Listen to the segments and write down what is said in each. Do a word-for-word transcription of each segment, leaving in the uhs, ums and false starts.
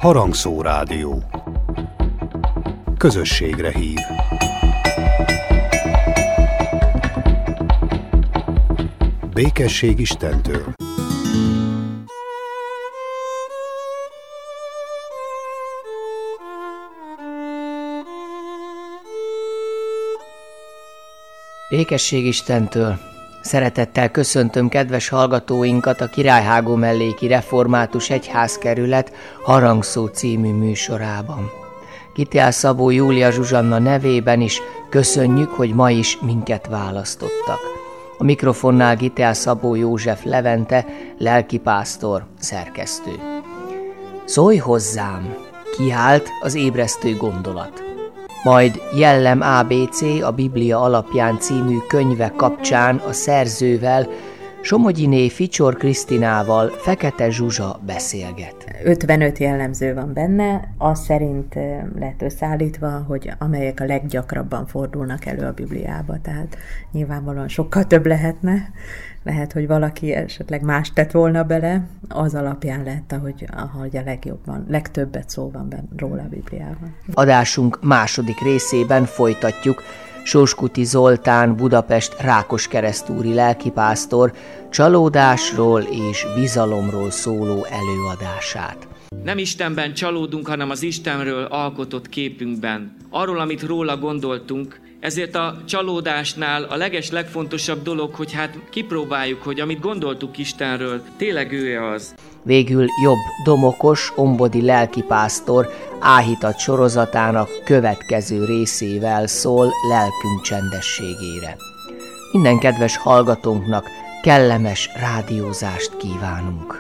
Harangszó Rádió. Közösségre hív. Békesség Istentől. Békesség Istentől. Szeretettel köszöntöm kedves hallgatóinkat a Királyhágó melléki református egyházkerület Harangszó című műsorában. Gitál Szabó Júlia Zsuzsanna nevében is köszönjük, hogy ma is minket választottak. A mikrofonnál Gitál Szabó József Levente, lelkipásztor, szerkesztő. Szólj hozzám! Kiált az ébresztő gondolat. Majd Jellem á bé cé a Biblia alapján című könyve kapcsán a szerzővel, Somogyiné Ficsor Krisztinával Fekete Zsuzsa beszélget. ötvenöt jellemző van benne, az szerint lett összeállítva, hogy amelyek a leggyakrabban fordulnak elő a Bibliába, tehát nyilvánvalóan sokkal több lehetne. Lehet, hogy valaki esetleg más tett volna bele, az alapján lett, ahogy, ahogy a legjobban, legtöbbet szó van benne róla a Bibliában. Adásunk második részében folytatjuk Sóskuti Zoltán Budapest Rákoskeresztúri lelkipásztor csalódásról és bizalomról szóló előadását. Nem Istenben csalódunk, hanem az Istenről alkotott képünkben. Arról, amit róla gondoltunk, ezért a csalódásnál a leges legfontosabb dolog, hogy hát kipróbáljuk, hogy amit gondoltuk Istenről, tényleg ő az. Végül Jobb Domokos ombodi lelkipásztor áhítat sorozatának következő részével szól lelkünk csendességére. Minden kedves hallgatónknak kellemes rádiózást kívánunk.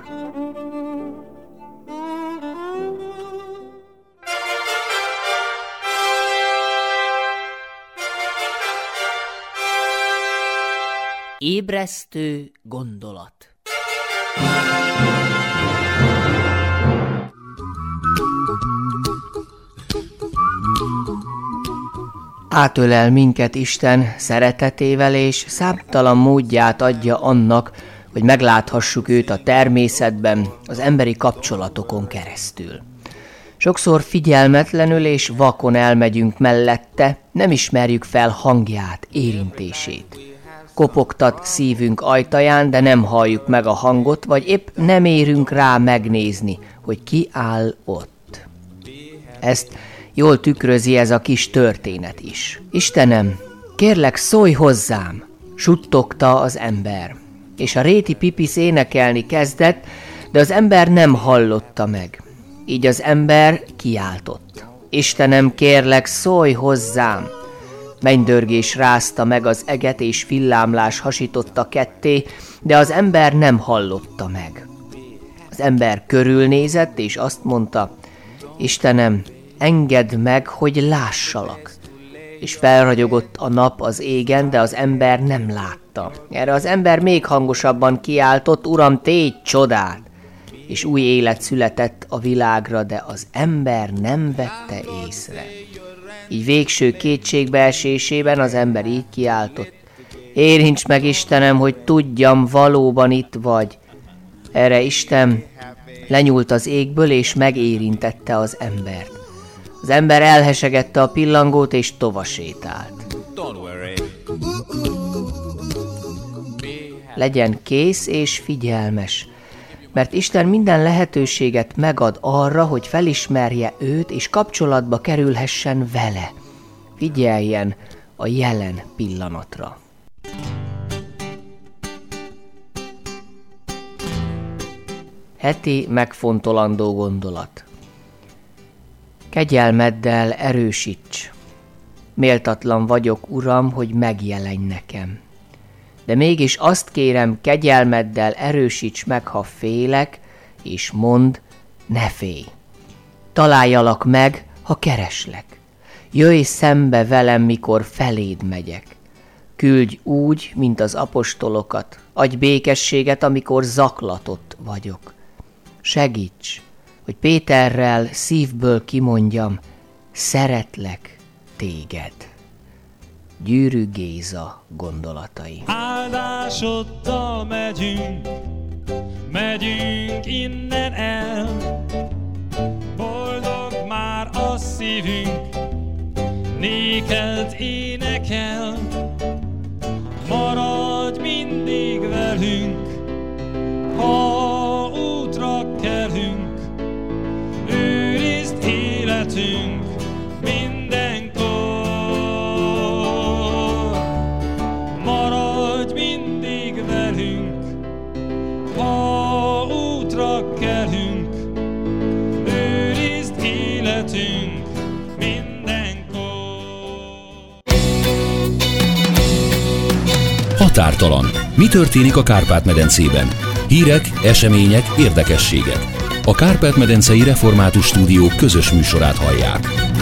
Ébresztő gondolat. Átölel minket Isten szeretetével, és számtalan módját adja annak, hogy megláthassuk őt a természetben, az emberi kapcsolatokon keresztül. Sokszor figyelmetlenül és vakon elmegyünk mellette, nem ismerjük fel hangját, érintését. Kopogtat szívünk ajtaján, de nem halljuk meg a hangot, vagy épp nem érünk rá megnézni, hogy ki áll ott. Ezt jól tükrözi ez a kis történet is. Istenem, kérlek, szólj hozzám, suttogta az ember. És a réti pipisz énekelni kezdett, de az ember nem hallotta meg. Így az ember kiáltott. Istenem, kérlek, szólj hozzám. Mennydörgés rázta meg az eget, és villámlás hasította ketté, de az ember nem hallotta meg. Az ember körülnézett, és azt mondta, Istenem, engedd meg, hogy lássalak. És felragyogott a nap az égen, de az ember nem látta. Erre az ember még hangosabban kiáltott, Uram, tégy csodát! És új élet született a világra, de az ember nem vette észre. Így végső kétségbeesésében az ember így kiáltott, érints meg, Istenem, hogy tudjam, valóban itt vagy. Erre Isten lenyúlt az égből, és megérintette az embert. Az ember elhesegette a pillangót, és tovasétált. Legyen kész és figyelmes, mert Isten minden lehetőséget megad arra, hogy felismerje őt, és kapcsolatba kerülhessen vele. Figyeljen a jelen pillanatra. Heti megfontolandó gondolat. Kegyelmeddel erősíts. Méltatlan vagyok, Uram, hogy megjelenj nekem. De mégis azt kérem, kegyelmeddel erősíts meg, ha félek, és mondd, ne félj. Találjalak meg, ha kereslek. Jöjj szembe velem, mikor feléd megyek. Küldj úgy, mint az apostolokat, adj békességet, amikor zaklatott vagyok. Segíts, hogy Péterrel szívből kimondjam, szeretlek téged. Gyűrű Géza gondolatai. Áldásoddal megyünk, megyünk innen el, életünk mindenkor. Maradj mindig velünk, ha útra kelünk, őrizd életünk mindenkor. Határtalan. Mi történik a Kárpát-medencében? Hírek, események, érdekességek. A Kárpát-medencei Református Stúdió közös műsorát hallják.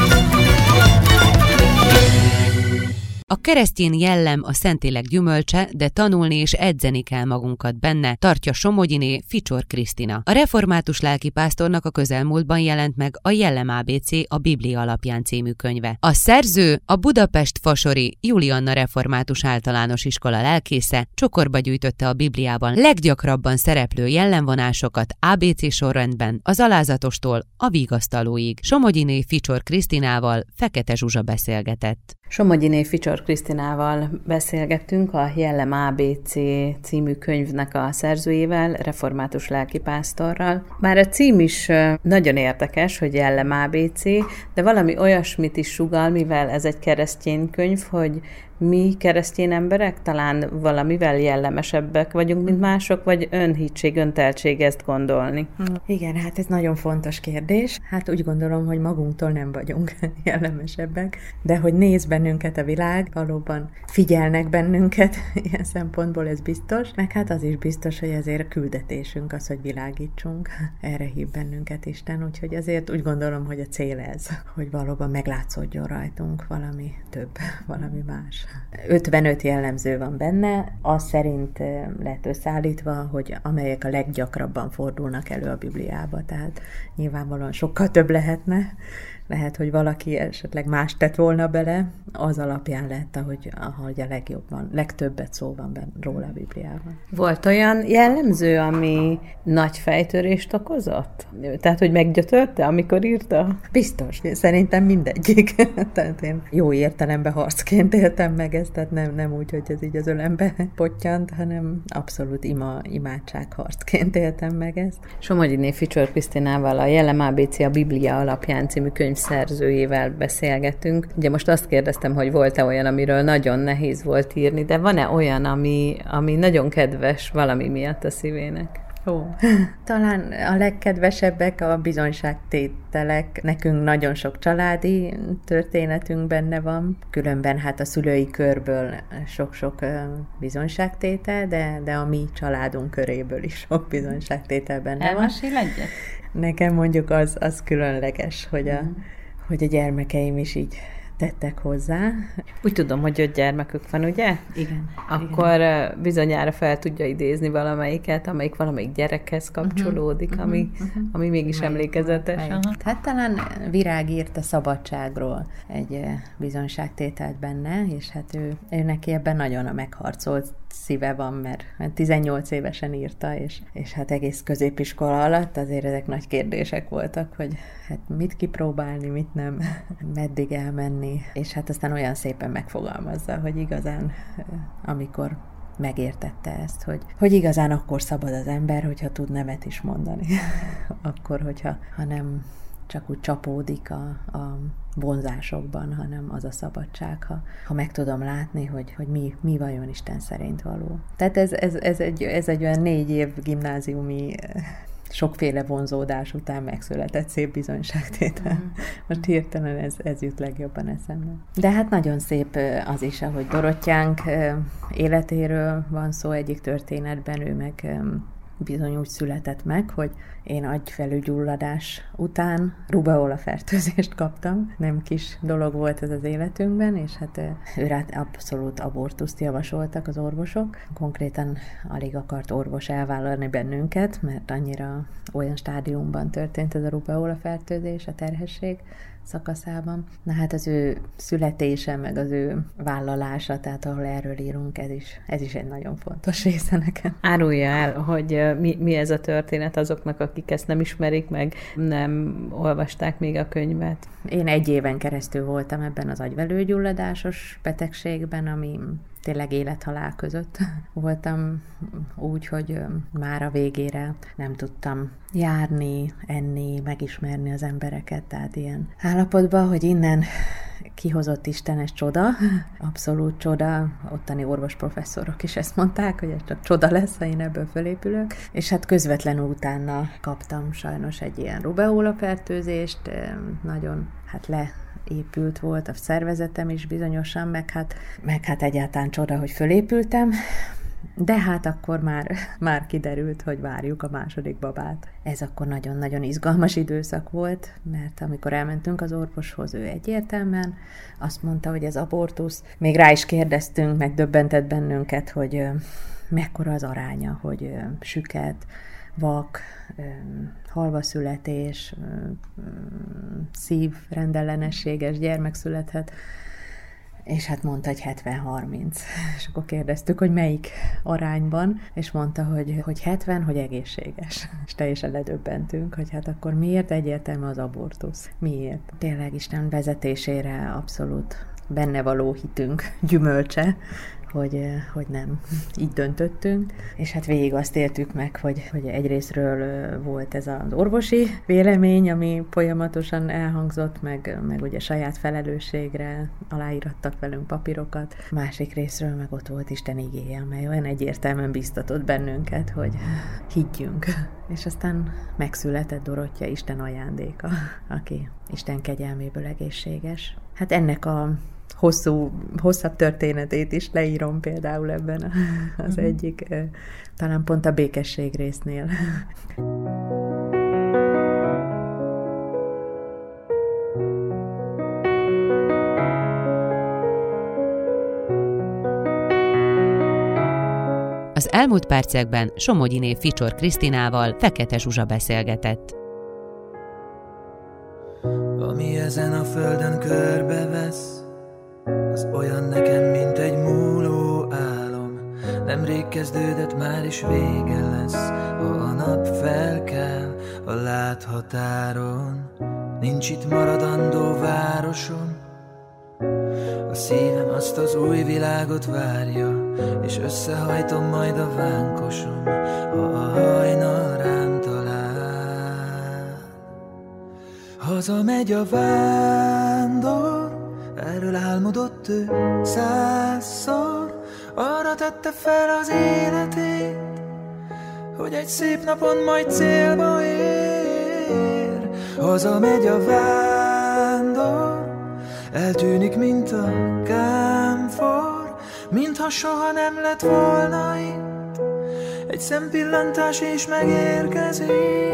A keresztény jellem a Szentlélek gyümölcse, de tanulni és edzeni kell magunkat benne, tartja Somogyiné Ficsor Krisztina. A református lelkipásztornak a közelmúltban jelent meg a Jellem á bé cé a Biblia alapján című könyve. A szerző a Budapest-Fasori Julianna Református Általános Iskola lelkésze, csokorba gyűjtötte a Bibliában leggyakrabban szereplő jellemvonásokat á bé cé sorrendben, az alázatostól a vigasztalóig. Somogyiné Ficsor Krisztinával Fekete Zsuzsa beszélgetett. Somogyiné Ficsor Krisztinával beszélgettünk, a Jellem á bé cé című könyvnek a szerzőjével, református lelkipásztorral. Már a cím is nagyon érdekes, hogy Jellem á bé cé, de valami olyasmit is sugall, mivel ez egy keresztény könyv, hogy mi keresztény emberek talán valamivel jellemesebbek vagyunk, mint mások, vagy önhittség, önteltség ezt gondolni? Igen, hát ez nagyon fontos kérdés. Hát úgy gondolom, hogy magunktól nem vagyunk jellemesebbek, de hogy néz bennünket a világ, valóban figyelnek bennünket, ilyen szempontból ez biztos, meg hát az is biztos, hogy ezért küldetésünk az, hogy világítsunk. Erre hív bennünket Isten, úgyhogy azért úgy gondolom, hogy a cél ez, hogy valóban meglátszódjon rajtunk valami több, valami más. ötvenöt jellemző van benne, az szerint lett összeállítva, hogy amelyek a leggyakrabban fordulnak elő a Bibliába, tehát nyilvánvalóan sokkal több lehetne, lehet, hogy valaki esetleg más tett volna bele, az alapján lett, ahogy, ahogy a legjobban, legtöbbet szó van benne róla a Bibliában. Volt olyan jellemző, ami nagy fejtörést okozott? Tehát, hogy meggyötörte, amikor írta? Biztos. Szerintem mindegyik. Tehát én jó értelemben harcként éltem meg ezt, tehát nem, nem úgy, hogy ez így az ölembe pottyant, hanem abszolút ima, imádságharcként éltem meg ezt. Somogyiné Ficsor Krisztinával a Jellem á bé cé a Biblia alapján című könyv szerzőjével beszélgetünk. Ugye most azt kérdeztem, hogy volt-e olyan, amiről nagyon nehéz volt írni, de van-e olyan, ami, ami nagyon kedves valami miatt a szívének? Ó. Talán a legkedvesebbek a bizonyságtételek. Nekünk nagyon sok családi történetünk benne van. Különben hát a szülői körből sok-sok bizonyságtétel, de, de a mi családunk köréből is sok bizonyságtétel benne van. Elmesél egyet? Nekem mondjuk az, az különleges, hogy a, mm. hogy a gyermekeim is így tettek hozzá. Úgy tudom, hogy öt gyermekük van, ugye? Igen. Akkor igen. Bizonyára fel tudja idézni valamelyiket, amelyik valamelyik gyerekhez kapcsolódik, uh-huh, ami, uh-huh. ami mégis melyik emlékezetes. Melyik. Hát talán Virág írt a szabadságról egy bizonyságtételt benne, és hát ő, ő neki ebben nagyon a megharcolt szíve van, mert tizennyolc évesen írta, és, és hát egész középiskola alatt azért ezek nagy kérdések voltak, hogy hát mit kipróbálni, mit nem, meddig elmenni, és hát aztán olyan szépen megfogalmazza, hogy igazán, amikor megértette ezt, hogy, hogy igazán akkor szabad az ember, hogyha tud nemet is mondani. Akkor, hogyha ha nem csak úgy csapódik a, a vonzásokban, hanem az a szabadság, ha, ha meg tudom látni, hogy, hogy mi, mi vajon Isten szerint való. Tehát ez, ez, ez, egy, ez egy olyan négy év gimnáziumi sokféle vonzódás után megszületett szép bizonyságtétel. Mm. Most hirtelen ez, ez jut legjobban eszembe. De hát nagyon szép az is, ahogy Dorottyánk életéről van szó egyik történetben, ő meg bizony úgy született meg, hogy én agyfelülgyulladás után rubeola fertőzést kaptam. Nem kis dolog volt ez az életünkben, és hát őre abszolút abortuszt javasoltak az orvosok. Konkrétan alig akart orvos elvállalni bennünket, mert annyira olyan stádiumban történt ez a rubeola fertőzés, a terhesség szakaszában. Na hát az ő születése, meg az ő vállalása, tehát ahol erről írunk, ez is, ez is egy nagyon fontos része nekem. Árulja el, hogy mi, mi ez a történet azoknak, akik ezt nem ismerik, meg nem olvasták még a könyvet. Én egy éven keresztül voltam ebben az agyvelőgyulladásos betegségben, ami tényleg élet-halál között voltam, úgy, hogy már a végére nem tudtam járni, enni, megismerni az embereket, tehát ilyen állapotban, hogy innen kihozott Isten, ez csoda, abszolút csoda, ottani orvosprofesszorok is ezt mondták, hogy ez csak csoda lesz, ha én ebből fölépülök, és hát közvetlenül utána kaptam sajnos egy ilyen rubeola fertőzést, nagyon hát le épült volt a szervezetem is bizonyosan, meg hát, meg hát egyáltalán csoda, hogy fölépültem, de hát akkor már, már kiderült, hogy várjuk a második babát. Ez akkor nagyon-nagyon izgalmas időszak volt, mert amikor elmentünk az orvoshoz, ő egyértelműen azt mondta, hogy ez abortusz. Még rá is kérdeztünk, meg döbbentett bennünket, hogy mekkora az aránya, hogy süket, vak, halvaszületés, szívrendellenességes gyermek születhet, és hát mondta, hogy hetven harminc. És akkor kérdeztük, hogy melyik arányban, és mondta, hogy, hogy hetven, hogy egészséges. És teljesen ledöbbentünk, hogy hát akkor miért egyértelmű az abortusz? Miért? Tényleg Isten vezetésére abszolút benne való hitünk gyümölcse, hogy, hogy nem így döntöttünk, és hát végig azt éltük meg, hogy, hogy egyrésztről volt ez az orvosi vélemény, ami folyamatosan elhangzott, meg, meg ugye saját felelősségre aláírattak velünk papírokat, másik részről meg ott volt Isten igéje, amely olyan egyértelműen biztatott bennünket, hogy higgyünk. És aztán megszületett Dorottya, Isten ajándéka, aki Isten kegyelméből egészséges. Hát ennek a hosszú, hosszabb történetét is leírom például ebben az egyik, talán pont a békesség résznél. Az elmúlt percekben Somogyiné Ficsor Krisztinával Fekete Zsuzsa beszélgetett. Ami ezen a földön körbevesz, az olyan nekem, mint egy múló álom. Nemrég kezdődött, már is vége lesz, ha a nap felkel a láthatáron. Nincs itt maradandó városom, a szívem azt az új világot várja, és összehajtom majd a vánkosom, ha a hajnal rám talál. Hazamegy a vándor, erről álmodott ő százszor, arra tette fel az életét, hogy egy szép napon majd célba ér. Hazamegy a vándor, eltűnik, mint a kámfor, mintha soha nem lett volna itt, egy szempillantás és megérkezik.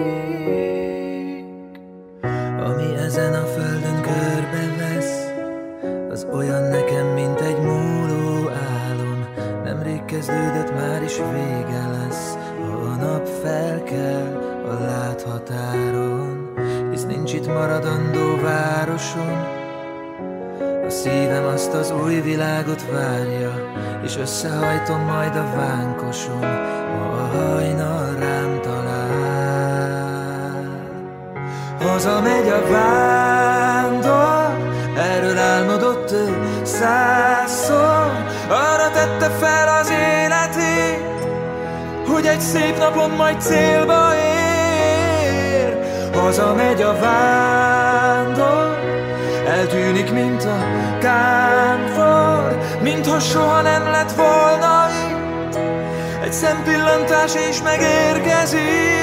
Ami ezen a földön körbevesz, az olyan nekem, mint egy múló álom. Nemrég kezdődött, már is vége lesz, ha a nap felkel a láthatáron. Hisz nincs itt maradandó városom, a szívem azt az új világot várja, és összehajtom majd a vánkosom, ha a hajnal rám talál. Hazamegy a vándor, erről álmodott ő százszor, arra tette fel az életét, hogy egy szép napon majd célba ér. Hazamegy a vándor, eltűnik, mint a kámfor, mintha soha nem lett volna itt, egy szempillantás és megérkezik.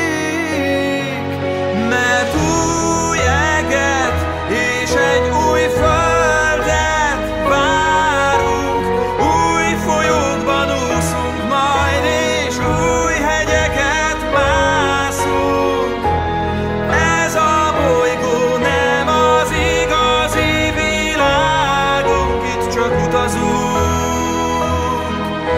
Mert új eget és egy új földet várunk, új folyókban úszunk majd, és új hegyeket mászunk. Ez a bolygó nem az igazi világunk, itt csak utazunk,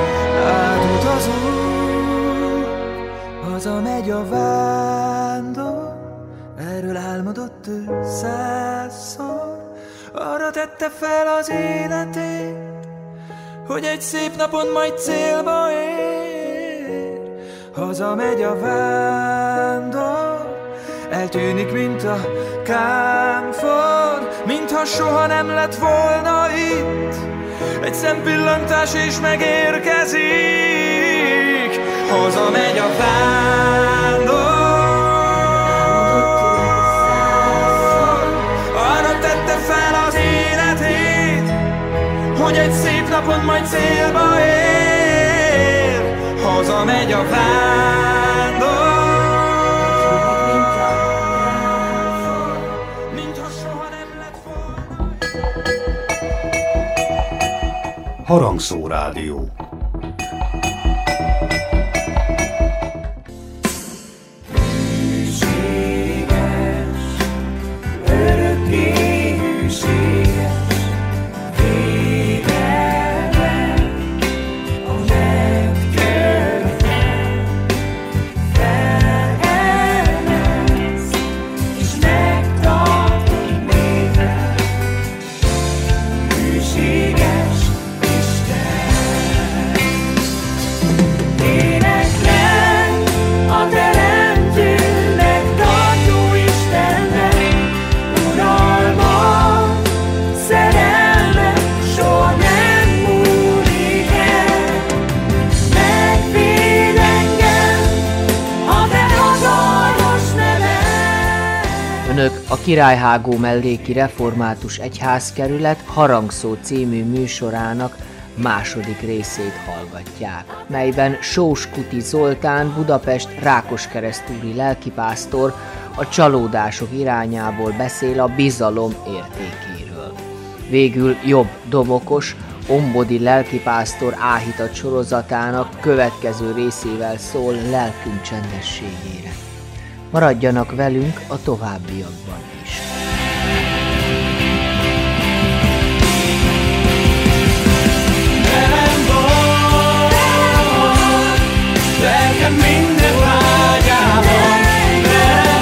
átutazunk. Hazamegy a vándor, erről álmodott ő százszor, arra tette fel az életét, hogy egy szép napon majd célba ér. Hazamegy a vándor, eltűnik, mint a kámfor, mintha soha nem lett volna itt, Egy szempillantás és megérkezik, hazamegy a vándor. Arra tette fel az életét, hogy egy szép napon majd célba ér, hazamegy a vándor. Mintha soha nem lett volna. Harangszó Rádió. A Királyhágó melléki református egyházkerület Harangszó című műsorának második részét hallgatják, melyben Sós-Kuti Zoltán, Budapest Rákoskeresztúri lelkipásztor a csalódások irányából beszél a bizalom értékéről. Végül Jobb Domokos, ombodi lelkipásztor áhítat sorozatának következő részével szól lelkünk csendességére. Maradjanak velünk a továbbiakban is. Velem vagy, lelkem minden vágyában. Velem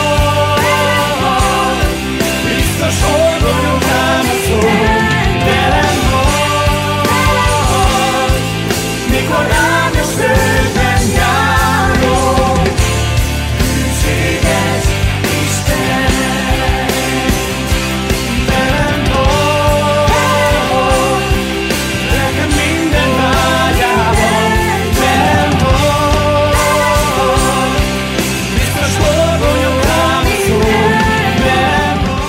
vagy, biztos horgonyok rám szól. Velem vagy, mikor rámos földben járok. Hűséges Isten, velem vagy, nekem minden vágyában. Velem vagy, biztos horgonyok rám szól. Velem vagy.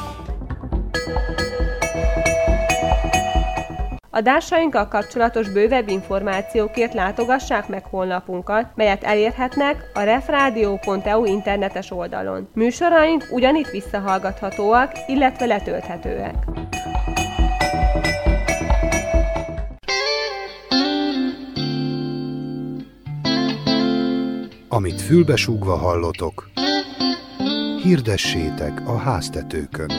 Adásainkkal kapcsolatos bővebb információkért látogassák meg honlapunkat, melyet elérhetnek a refradio pont e u internetes oldalon. Műsoraink ugyanitt visszahallgathatóak, illetve letölthetőek. Amit fülbesúgva hallotok, hirdessétek a háztetőkön.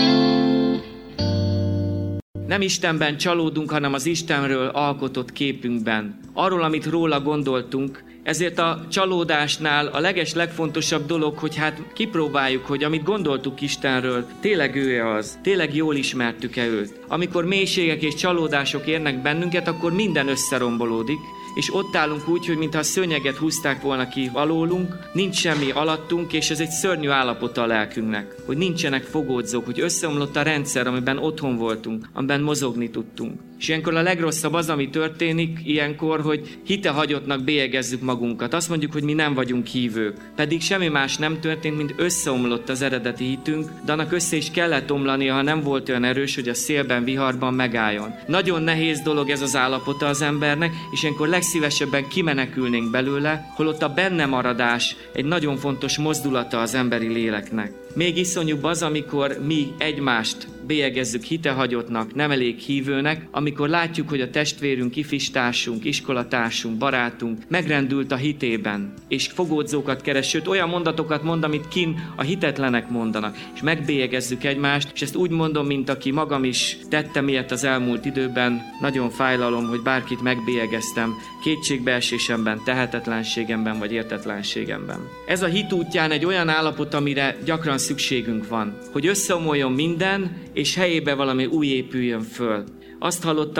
Nem Istenben csalódunk, hanem az Istenről alkotott képünkben. Arról, amit róla gondoltunk, ezért a csalódásnál a leges legfontosabb dolog, hogy hát kipróbáljuk, hogy amit gondoltuk Istenről, tényleg ő az, tényleg jól ismertük-e őt. Amikor mélységek és csalódások érnek bennünket, akkor minden összerombolódik, és ott állunk úgy, hogy mintha a szőnyeget húzták volna ki alólunk, nincs semmi alattunk, és ez egy szörnyű állapota a lelkünknek, hogy nincsenek fogódzók, hogy összeomlott a rendszer, amiben otthon voltunk, amiben mozogni tudtunk. És ilyenkor a legrosszabb az, ami történik ilyenkor, hogy hitehagyottnak bélyegezzük magunkat. Azt mondjuk, hogy mi nem vagyunk hívők. Pedig semmi más nem történt, mint összeomlott az eredeti hitünk, de annak össze is kellett omlania, ha nem volt olyan erős, hogy a szélben, viharban megálljon. Nagyon nehéz dolog ez az állapota az embernek, és ilyenkor legszívesebben kimenekülnénk belőle, holott a benne maradás egy nagyon fontos mozdulata az emberi léleknek. Még iszonyúbb az, amikor mi egymást bélyegezzük hitehagyottnak, nem elég hívőnek, amikor látjuk, hogy a testvérünk, ifistársunk, iskolatársunk, barátunk megrendült a hitében, és fogódzókat keres, sőt olyan mondatokat mond, amit kin a hitetlenek mondanak, és megbélyegezzük egymást, és ezt úgy mondom, mint aki magam is tettem ilyet az elmúlt időben, nagyon fájlalom, hogy bárkit megbélyegeztem, kétségbeesésemben, tehetetlenségemben vagy értetlenségemben. Ez a hit útján egy olyan állapot, amire gyakran szükségünk van, hogy összeomoljon minden, és helyébe valami új épüljön föl. Azt hallottam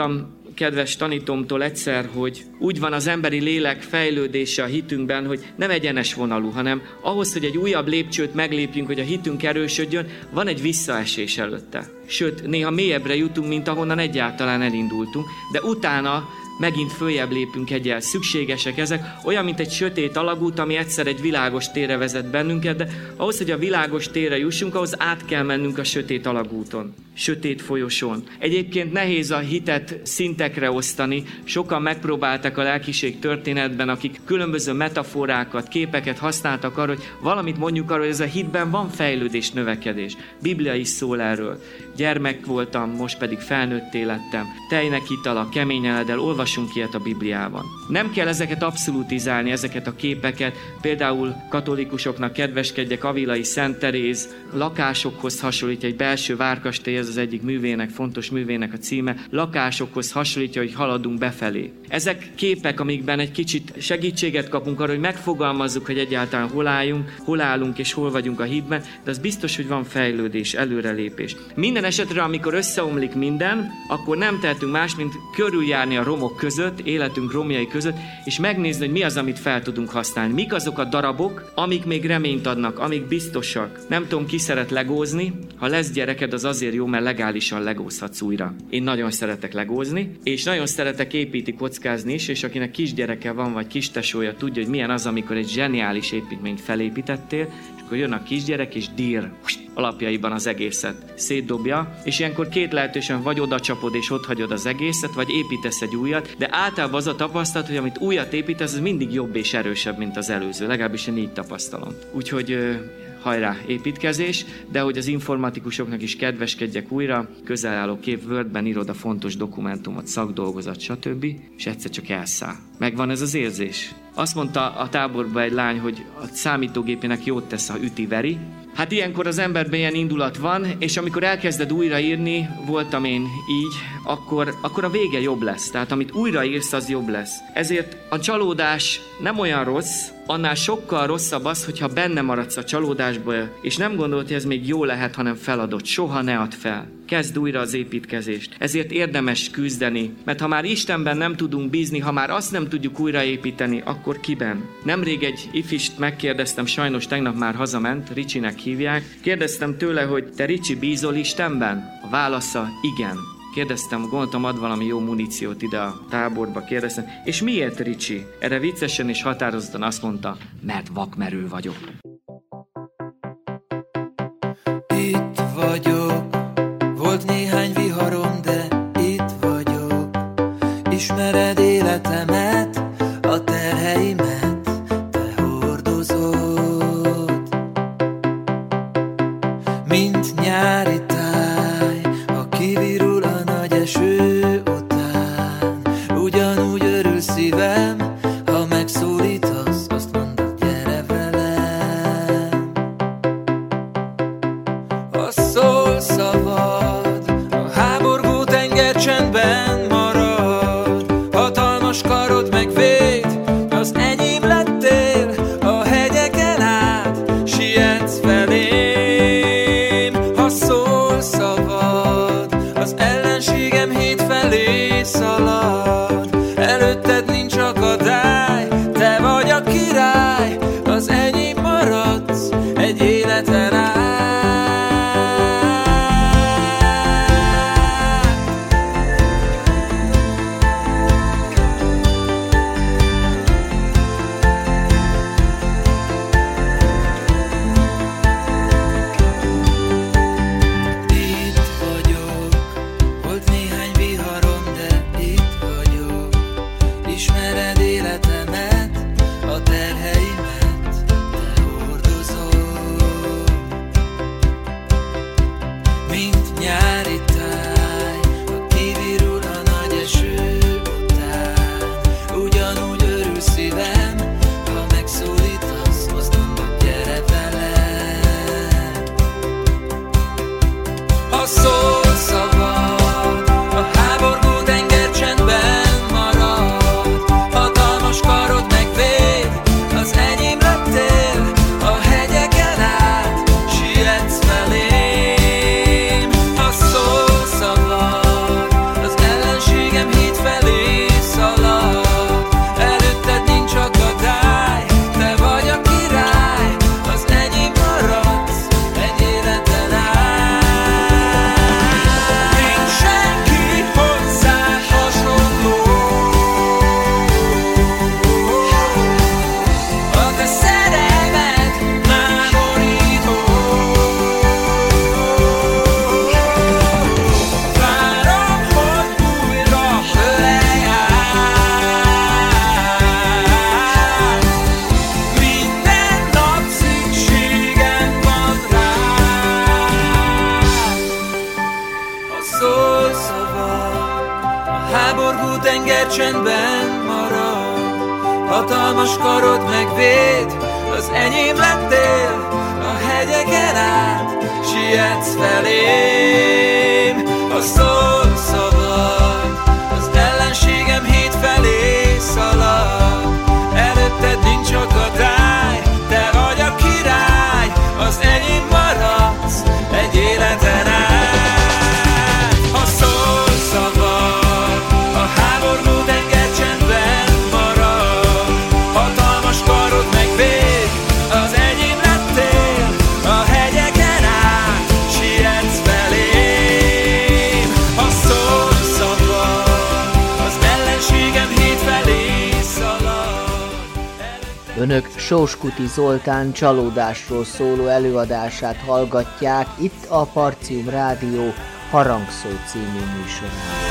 kedves tanítomtól egyszer, hogy úgy van az emberi lélek fejlődése a hitünkben, hogy nem egyenes vonalú, hanem ahhoz, hogy egy újabb lépcsőt meglépjünk, hogy a hitünk erősödjön, van egy visszaesés előtte. Sőt, néha mélyebbre jutunk, mint ahonnan egyáltalán elindultunk, de utána megint följebb lépünk egyel. Szükségesek ezek, olyan, mint egy sötét alagút, ami egyszer egy világos térre vezet bennünket, de ahhoz, hogy a világos térre jussunk, ahhoz át kell mennünk a sötét alagúton, sötét folyosón. Egyébként nehéz a hitet szintekre osztani. Sokan megpróbáltak a lelkiség történetben, akik különböző metaforákat, képeket használtak arra, hogy valamit mondjuk arra, hogy ez a hitben van fejlődés, növekedés. Biblia is szól erről. Gyermek voltam, most pedig felnőtté lettem. Tejnek itala, kemény eledel, olvasunk ilyet a Bibliában. Nem kell ezeket abszolutizálni, ezeket a képeket. Például katolikusoknak kedveskedjek, Avilai Szent Teréz lakásokhoz hasonlítja, egy belső várkastély, ez az egyik művének, fontos művének a címe, lakásokhoz hasonlítja, hogy haladunk befelé. Ezek képek, amikben egy kicsit segítséget kapunk arra, hogy megfogalmazzuk, hogy egyáltalán hol álljunk, hol állunk és hol vagyunk a hitben, de az biztos, hogy van fejlődés, előrelépés. Minden esetre, amikor összeomlik minden, akkor nem tehetünk más, mint körüljárni a romok között, életünk romjai között, és megnézni, hogy mi az, amit fel tudunk használni. Mik azok a darabok, amik még reményt adnak, amik biztosak. Nem tudom, ki szeret legózni, ha lesz gyereked, az azért jó, mert legálisan legózhatsz újra. Én nagyon szeretek legózni, és nagyon szeretek építi kockázni is, és akinek kisgyereke van, vagy kistesója, tudja, hogy milyen az, amikor egy zseniális építményt felépítettél, és akkor jön a kisgyerek, és dír alapjaiban az egészet szétdobja, és ilyenkor két lehetősen vagy oda csapod, és ott hagyod az egészet, vagy építesz egy újat, de általában az a tapasztalat, hogy amit újat építesz, az mindig jobb és erősebb, mint az előző. Legalábbis én így tapasztalom. Úgyhogy hajrá, építkezés, de hogy az informatikusoknak is kedveskedjek újra, közel álló kép, Wordben írod a fontos dokumentumot, szakdolgozat, stb. És egyszer csak elszáll. Megvan ez az érzés? Azt mondta a táborban egy lány, hogy a számítógépének jót tesz, ha üti-veri. Hát ilyenkor az emberben ilyen indulat van, és amikor elkezded újraírni, voltam én így, akkor, akkor a vége jobb lesz. Tehát amit újraírsz, az jobb lesz. Ezért a csalódás nem olyan rossz, annál sokkal rosszabb az, hogyha benne maradsz a csalódásba, és nem gondolod, hogy ez még jó lehet, hanem feladod. Soha ne add fel. Kezd újra az építkezést. Ezért érdemes küzdeni, mert ha már Istenben nem tudunk bízni, ha már azt nem tudjuk újraépíteni, akkor kiben? Nemrég egy ifist megkérdeztem, sajnos tegnap már hazament, Ricsinek hívják. Kérdeztem tőle, hogy te Ricsi, bízol Istenben? A válasza igen. Kérdeztem, gondoltam, ad valami jó muníciót ide a táborba, kérdeztem, és miért, Ricsi? Erre viccesen és határozottan azt mondta, mert vakmerő vagyok. Itt vagyok, volt néhány viharom, de itt vagyok. Ismered életemet, a terheimet, te hordozod. Mint nyári táj, ha kivirul a nagy eső után, ugyanúgy örül szívem, ha megszólítasz, azt mondod, gyere velem. tenger csendben marad, hatalmas karod megvéd, az enyém lettél, a hegyeken át sietsz felém. A szó szabad, az ellenségem hét felé szalad, előtted nincs akadály, te vagy a király, az enyém maradsz egy életen át. A szó szabad, a háború tenger csendben marad, hatalmas karod megvéd, az enyém lettél, a hegyeken át sietsz felém. A szó szabad, az ellenségem hét felé szalad. Önök Sóskuti Zoltán csalódásról szóló előadását hallgatják itt a Partium Rádió Harangszó című műsorán.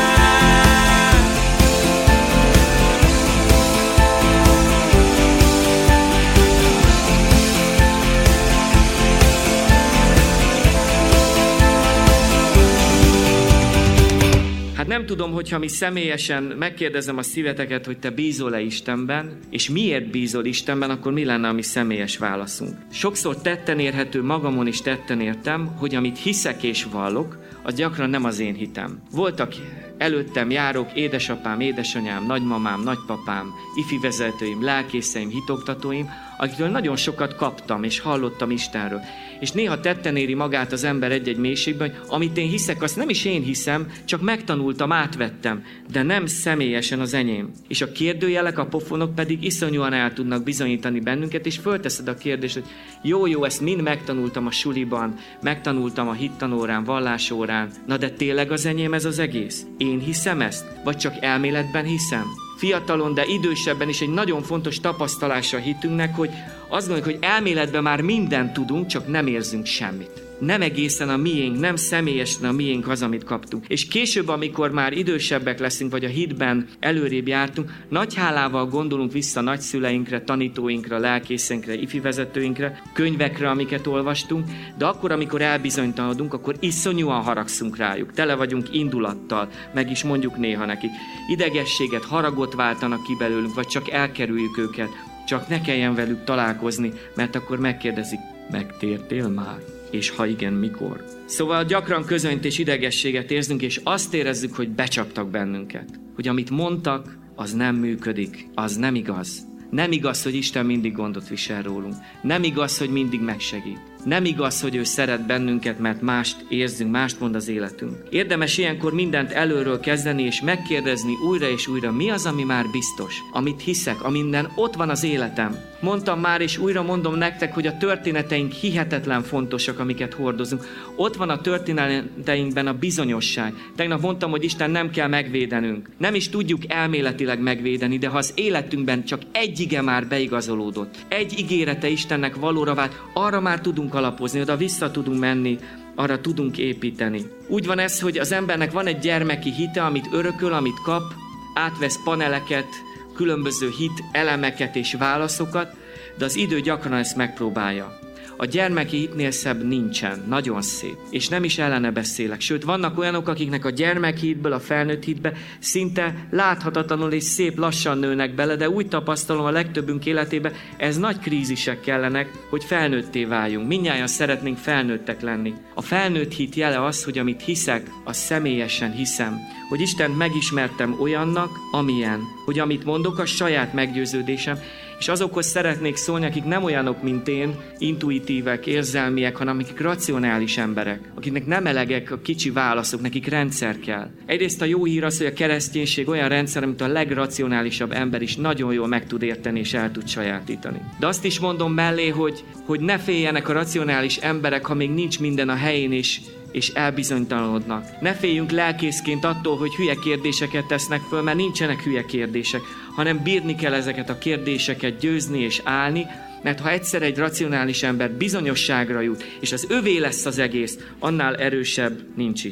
Hát nem tudom, hogyha mi személyesen megkérdezem a szíveteket, hogy te bízol-e Istenben, és miért bízol Istenben, akkor mi lenne a mi személyes válaszunk. Sokszor tetten érhető, magamon is tetten értem, hogy amit hiszek és vallok, az gyakran nem az én hitem. Voltak előttem járók, édesapám, édesanyám, nagymamám, nagypapám, ifi vezetőim, lelkészeim, hitoktatóim, akitől nagyon sokat kaptam és hallottam Istenről. És néha tetten éri magát az ember egy-egy mélységben, hogy amit én hiszek, azt nem is én hiszem, csak megtanultam, átvettem, de nem személyesen az enyém. És a kérdőjelek, a pofonok pedig iszonyúan el tudnak bizonyítani bennünket, és fölteszed a kérdést, hogy jó-jó, ezt mind megtanultam a suliban, megtanultam a hittanórán, vallásórán, na de tényleg az enyém ez az egész? Én hiszem ezt? Vagy csak elméletben hiszem? Fiatalon, de idősebben is egy nagyon fontos tapasztalása a hitünknek, hogy azt gondoljuk, hogy elméletben már mindent tudunk, csak nem érzünk semmit. Nem egészen a miénk, nem személyesen a miénk az, amit kaptunk. És később, amikor már idősebbek leszünk, vagy a hitben előrébb jártunk, nagy hálával gondolunk vissza nagyszüleinkre, tanítóinkra, lelkészeinkre, ifi vezetőinkre, könyvekre, amiket olvastunk, de akkor, amikor elbizonytalanodunk, akkor iszonyúan haragszunk rájuk. Tele vagyunk indulattal, meg is mondjuk néha nekik. Idegességet, haragot váltanak ki belőlünk, vagy csak elkerüljük őket, csak ne kelljen velük találkozni, mert akkor megkérdezik, megtértél már? És ha igen, mikor? Szóval gyakran közönyt és idegességet érzünk, és azt érezzük, hogy becsaptak bennünket. Hogy amit mondtak, az nem működik, az nem igaz. Nem igaz, hogy Isten mindig gondot visel rólunk. Nem igaz, hogy mindig megsegít. Nem igaz, hogy ő szeret bennünket, mert mást érzünk, mást mond az életünk. Érdemes ilyenkor mindent előről kezdeni, és megkérdezni újra és újra, mi az, ami már biztos, amit hiszek, amiben ott van az életem. Mondtam már, és újra mondom nektek, hogy a történeteink hihetetlen fontosak, amiket hordozunk. Ott van a történeteinkben a bizonyosság. Tegnap mondtam, hogy Isten nem kell megvédenünk. Nem is tudjuk elméletileg megvédeni, de ha az életünkben csak egy ige már beigazolódott, egy ígérete Istennek valóra vált, arra már tudunk alapozni, oda vissza tudunk menni, arra tudunk építeni. Úgy van ez, hogy az embernek van egy gyermeki hite, amit örököl, amit kap, átvesz paneleket, különböző hit elemeket és válaszokat, de az idő gyakran ezt megpróbálja. A gyermeki hitnél szebb nincsen, nagyon szép, és nem is ellene beszélek. Sőt, vannak olyanok, akiknek a gyermeki hitből a felnőtt hitbe szinte láthatatlanul és szép lassan nőnek bele, de úgy tapasztalom a legtöbbünk életében, ez nagy krízisek kellenek, hogy felnőtté váljunk. Mindnyájan szeretnénk felnőttek lenni. A felnőtt hit jele az, hogy amit hiszek, azt személyesen hiszem. Hogy Istent megismertem olyannak, amilyen. Hogy amit mondok, a saját meggyőződésem, és azokhoz szeretnék szólni, akik nem olyanok, mint én, intuitívek, érzelmiek, hanem akik racionális emberek, akiknek nem elegek a kicsi válaszok, nekik rendszer kell. Egyrészt a jó hír az, hogy a kereszténység olyan rendszer, amit a legracionálisabb ember is nagyon jól meg tud érteni és el tud sajátítani. De azt is mondom mellé, hogy, hogy ne féljenek a racionális emberek, ha még nincs minden a helyén, és és elbizonytalanodnak. Ne féljünk lelkészként attól, hogy hülye kérdéseket tesznek föl, mert nincsenek hülye kérdések, hanem bírni kell ezeket a kérdéseket, győzni és állni, mert ha egyszer egy racionális ember bizonyosságra jut, és az övé lesz az egész, annál erősebb nincs is.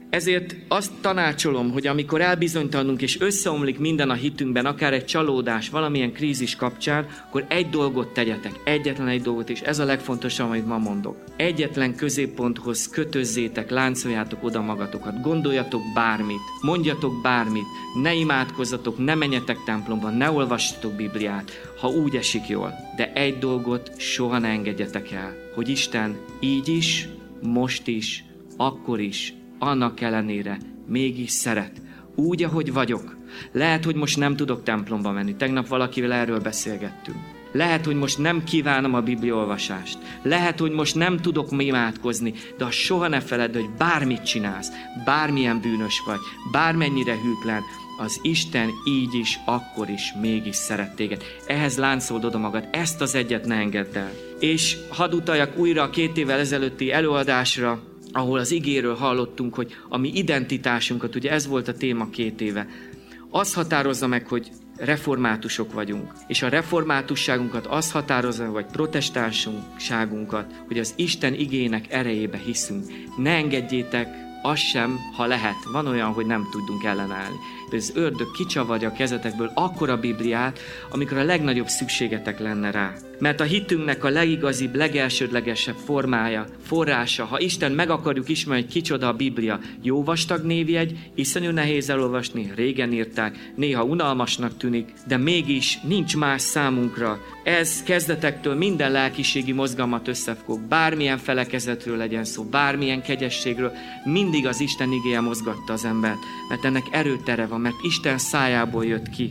Ezért azt tanácsolom, hogy amikor elbizonytalanunk és összeomlik minden a hitünkben, akár egy csalódás, valamilyen krízis kapcsán, akkor egy dolgot tegyetek, egyetlen egy dolgot, és ez a legfontosabb, amit ma mondok. Egyetlen középponthoz kötözzétek, láncoljátok oda magatokat, gondoljatok bármit, mondjatok bármit, ne imádkozzatok, ne menjetek templomba, ne olvassatok Bibliát, ha úgy esik jól. De egy dolgot soha ne engedjetek el, hogy Isten így is, most is, akkor is, annak ellenére mégis szeret. Úgy, ahogy vagyok. Lehet, hogy most nem tudok templomba menni. Tegnap valakivel erről beszélgettünk. Lehet, hogy most nem kívánom a bibliaolvasást. Lehet, hogy most nem tudok imádkozni, de azt soha ne feledd, hogy bármit csinálsz, bármilyen bűnös vagy, bármennyire hűtlen, az Isten így is, akkor is mégis szeret téged. Ehhez láncold oda magad, ezt az egyet ne engedd el. És hadd utaljak újra a két évvel ezelőtti előadásra, ahol az igéről hallottunk, hogy a mi identitásunkat, ugye ez volt a téma két éve, az határozza meg, hogy reformátusok vagyunk. És a reformátusságunkat az határozza, vagy protestánságunkat, hogy az Isten igének erejébe hiszünk. Ne engedjétek azt sem, ha lehet. Van olyan, hogy nem tudunk ellenállni. De az ördög kicsavarja a kezetekből akkora Bibliát, amikor a legnagyobb szükségetek lenne rá. Mert a hitünknek a legigazibb, legelsődlegesebb formája, forrása, ha Isten meg akarjuk ismerni, hogy kicsoda a Biblia, jó vastag névjegy, iszonyú nehéz elolvasni, régen írták, néha unalmasnak tűnik, de mégis nincs más számunkra. Ez kezdetektől minden lelkiségi mozgalmat összefog, bármilyen felekezetről legyen szó, bármilyen kegyességről, mindig az Isten igéje mozgatta az embert, mert ennek erőtere van, mert Isten szájából jött ki.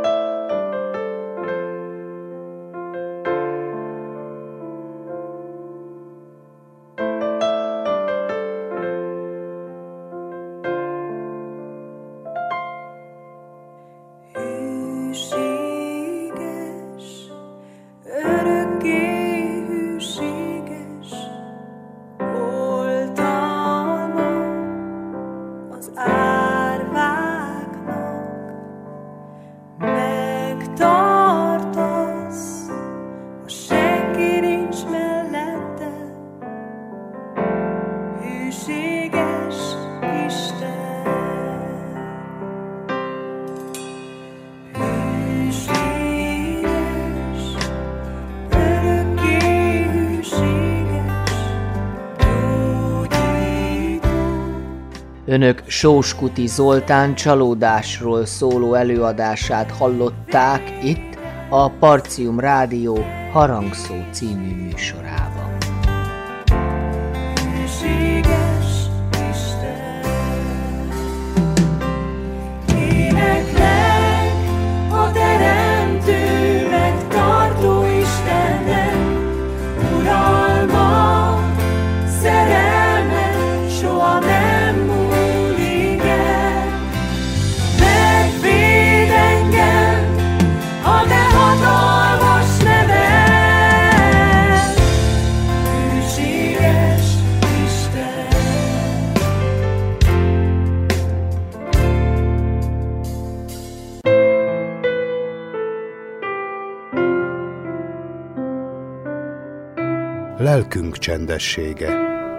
Önök Sóskuti Zoltán csalódásról szóló előadását hallották itt a Partium Rádió Harangszó című műsorában. Lelkünk csendessége.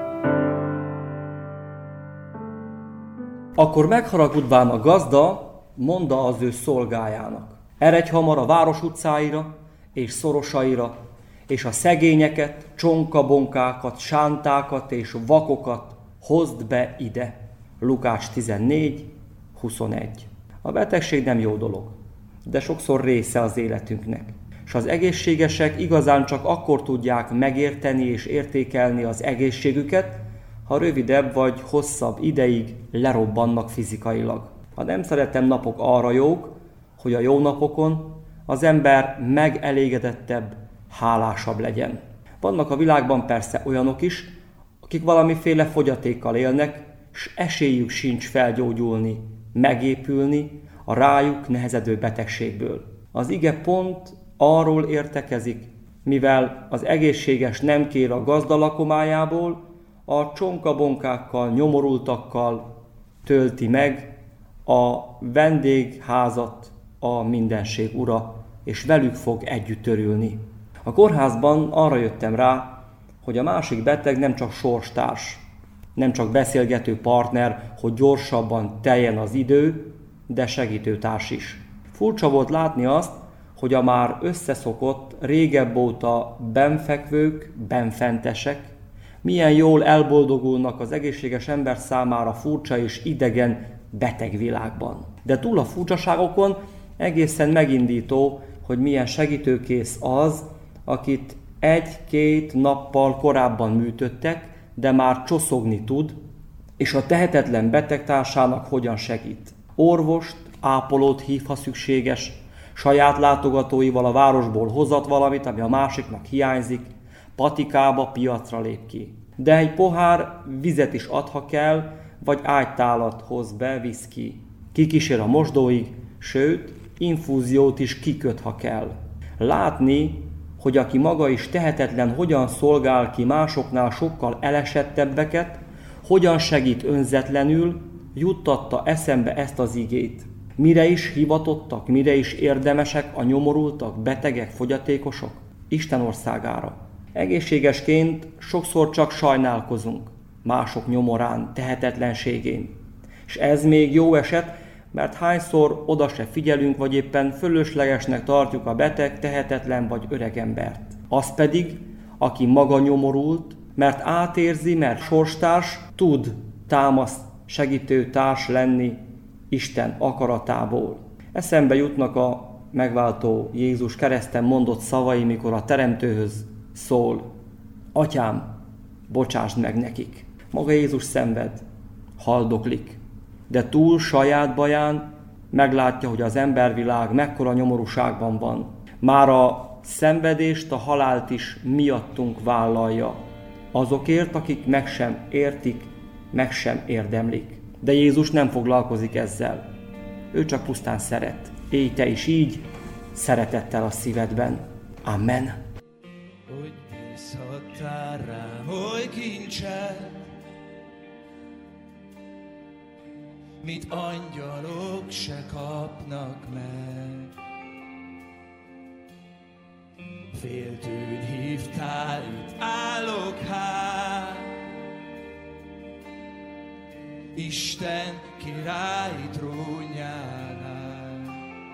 Akkor megharagudván a gazda, mondta az ő szolgájának: eredj hamar a város utcáira és szorosaira, és a szegényeket, csonkabonkákat, sántákat és vakokat hozd be ide. Lukács tizennégy huszonegy. A betegség nem jó dolog, de sokszor része az életünknek. És az egészségesek igazán csak akkor tudják megérteni és értékelni az egészségüket, ha rövidebb vagy hosszabb ideig lerobbannak fizikailag. A nem szeretem napok arra jók, hogy a jó napokon az ember megelégedettebb, hálásabb legyen. Vannak a világban persze olyanok is, akik valamiféle fogyatékkal élnek, s esélyük sincs felgyógyulni, megépülni a rájuk nehezedő betegségből. Az ige pont arról értekezik, mivel az egészséges nem kér a gazda lakomájából, a csonkabonkákkal, nyomorultakkal tölti meg a vendégházat a mindenség ura, és velük fog együtt örülni. A kórházban arra jöttem rá, hogy a másik beteg nem csak sorstárs, Nem csak beszélgető partner, hogy gyorsabban teljen az idő, de segítőtárs is. Furcsa volt látni azt, hogy a már összeszokott, régebb óta benfekvők, benfentesek, milyen jól elboldogulnak az egészséges ember számára furcsa és idegen, beteg világban. De túl a furcsaságokon egészen megindító, hogy milyen segítőkész az, akit egy-két nappal korábban műtöttek, de már csoszogni tud, és a tehetetlen betegtársának hogyan segít. Orvost, ápolót hív, ha szükséges, saját látogatóival a városból hozat valamit, ami a másiknak hiányzik, patikába, piacra lép ki. De egy pohár vizet is ad, ha kell, vagy ágytálat hoz be, visz ki. Kikísér a mosdóig, sőt, infúziót is kiköt, ha kell. Látni, hogy aki maga is tehetetlen, hogyan szolgál ki másoknál sokkal elesettebbeket, hogyan segít önzetlenül, juttatta eszembe ezt az igét. Mire is hivatottak, mire is érdemesek a nyomorultak, betegek, fogyatékosok? Isten országára. Egészségesként sokszor csak sajnálkozunk mások nyomorán, tehetetlenségén. És ez még jó eset, mert hányszor oda se figyelünk, vagy éppen fölöslegesnek tartjuk a beteg, tehetetlen vagy öreg embert. Az pedig, aki maga nyomorult, mert átérzi, mert sorstárs, tud támasz segítő társ lenni Isten akaratából. Eszembe jutnak a megváltó Jézus kereszten mondott szavai, mikor a Teremtőhöz szól: Atyám, bocsásd meg nekik. Maga Jézus szenved, haldoklik, de túl saját baján meglátja, hogy az embervilág mekkora nyomorúságban van. Már a szenvedést, a halált is miattunk vállalja. Azokért, akik meg sem értik, meg sem érdemlik. De Jézus nem foglalkozik ezzel. Ő csak pusztán szeret. Élj te is így, szeretettel a szívedben. Amen. Hogy bízhattál rám, oly kincsed, mit angyalok se kapnak meg. Féltőn hívtál, itt állok hát, Isten királyi trónjánál,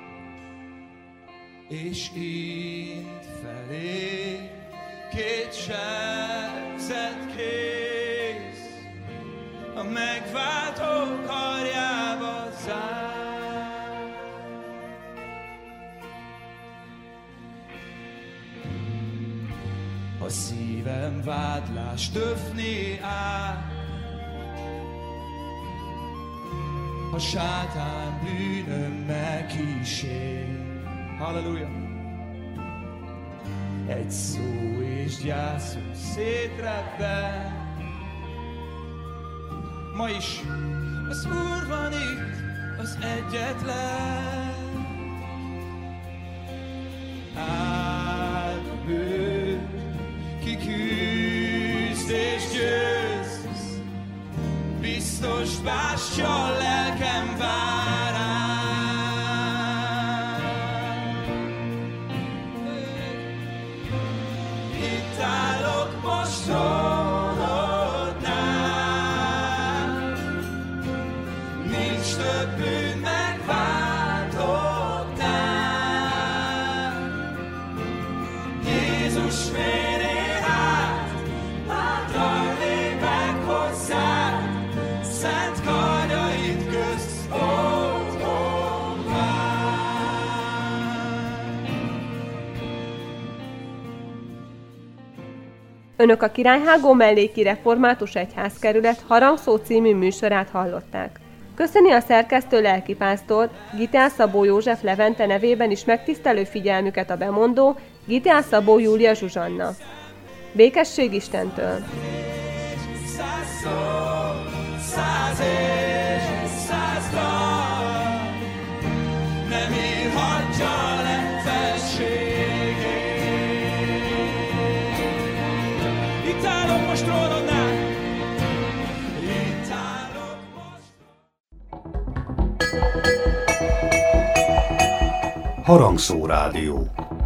és itt felé két sebzett kéz a megváltó karjába zár. A szívem vádlás döfné át, a sátán bűnöm megkísér. Halleluja! Egy szó és gyászom szétrebben. Ma is az Úr van itt, az egyetlen. Áld ő, ki küzd és győz, biztos bástya lelkem vár rám. Itt állok most trónodnál, nincs több bűn megváltottál. Jézus vérén át, bátran lépek hozzád, szent karjaid közt otthon vár. Önök a Királyhágó melléki református egyházkerület Harangszó című műsorát hallották. Köszöni a szerkesztő lelkipásztor, Gitál Szabó József Levente nevében is megtisztelő figyelmüket a bemondó, Gitál Szabó Júlia Zsuzsanna. Békesség Istentől! Száz és száz dal nem írhatja le felségét. Itt állok most trónodnál, itt állok most. Harangszó Rádió.